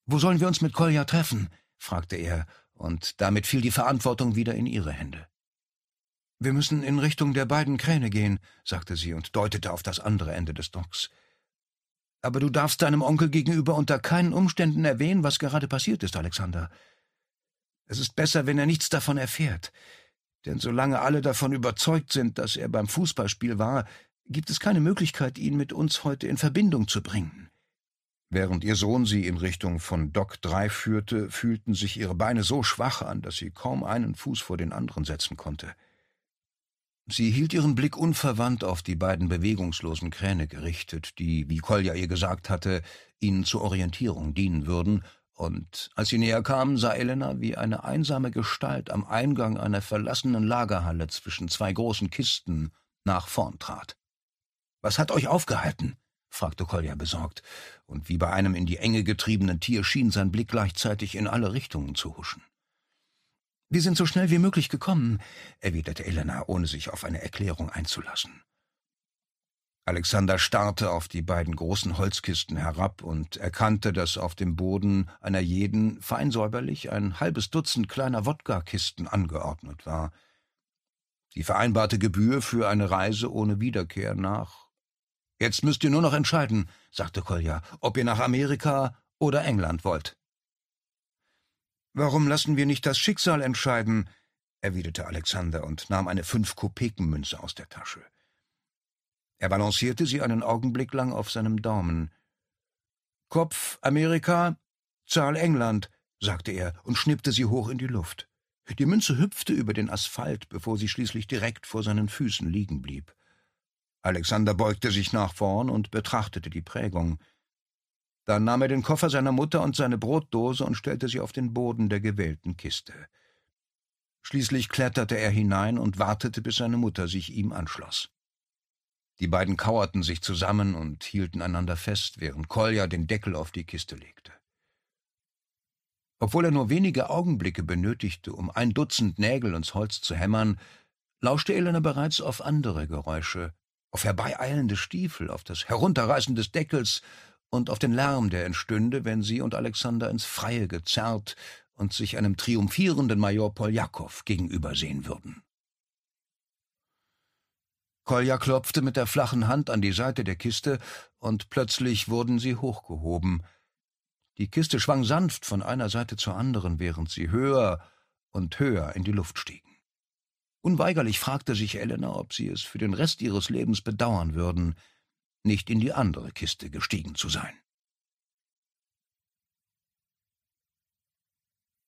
»Wo sollen wir uns mit Kolja treffen?« fragte er, und damit fiel die Verantwortung wieder in ihre Hände. »Wir müssen in Richtung der beiden Kräne gehen«, sagte sie und deutete auf das andere Ende des Docks. »Aber du darfst deinem Onkel gegenüber unter keinen Umständen erwähnen, was gerade passiert ist, Alexander. Es ist besser, wenn er nichts davon erfährt. Denn solange alle davon überzeugt sind, dass er beim Fußballspiel war, gibt es keine Möglichkeit, ihn mit uns heute in Verbindung zu bringen.« Während ihr Sohn sie in Richtung von Dock 3 führte, fühlten sich ihre Beine so schwach an, dass sie kaum einen Fuß vor den anderen setzen konnte. Sie hielt ihren Blick unverwandt auf die beiden bewegungslosen Kräne gerichtet, die, wie Kolja ihr gesagt hatte, ihnen zur Orientierung dienen würden, und als sie näher kamen, sah Elena, wie eine einsame Gestalt am Eingang einer verlassenen Lagerhalle zwischen zwei großen Kisten nach vorn trat. »Was hat euch aufgehalten?« fragte Kolja besorgt, und wie bei einem in die Enge getriebenen Tier schien sein Blick gleichzeitig in alle Richtungen zu huschen. »Wir sind so schnell wie möglich gekommen«, erwiderte Elena, ohne sich auf eine Erklärung einzulassen. Alexander starrte auf die beiden großen Holzkisten herab und erkannte, dass auf dem Boden einer jeden fein säuberlich ein halbes Dutzend kleiner Wodka-Kisten angeordnet war. Die vereinbarte Gebühr für eine Reise ohne Wiederkehr nach. »Jetzt müsst ihr nur noch entscheiden«, sagte Kolja, »ob ihr nach Amerika oder England wollt.« »Warum lassen wir nicht das Schicksal entscheiden?«, erwiderte Alexander und nahm eine 5-Kopeken-Münze aus der Tasche. Er balancierte sie einen Augenblick lang auf seinem Daumen. »Kopf Amerika, Zahl England«, sagte er und schnippte sie hoch in die Luft. Die Münze hüpfte über den Asphalt, bevor sie schließlich direkt vor seinen Füßen liegen blieb. Alexander beugte sich nach vorn und betrachtete die Prägung. Dann nahm er den Koffer seiner Mutter und seine Brotdose und stellte sie auf den Boden der gewählten Kiste. Schließlich kletterte er hinein und wartete, bis seine Mutter sich ihm anschloss. Die beiden kauerten sich zusammen und hielten einander fest, während Kolja den Deckel auf die Kiste legte. Obwohl er nur wenige Augenblicke benötigte, um 1 Dutzend Nägel ins Holz zu hämmern, lauschte Elena bereits auf andere Geräusche, auf herbeieilende Stiefel, auf das Herunterreißen des Deckels und auf den Lärm, der entstünde, wenn sie und Alexander ins Freie gezerrt und sich einem triumphierenden Major Poljakow gegenübersehen würden. Kolja klopfte mit der flachen Hand an die Seite der Kiste, und plötzlich wurden sie hochgehoben. Die Kiste schwang sanft von einer Seite zur anderen, während sie höher und höher in die Luft stiegen. Unweigerlich fragte sich Elena, ob sie es für den Rest ihres Lebens bedauern würden, nicht in die andere Kiste gestiegen zu sein.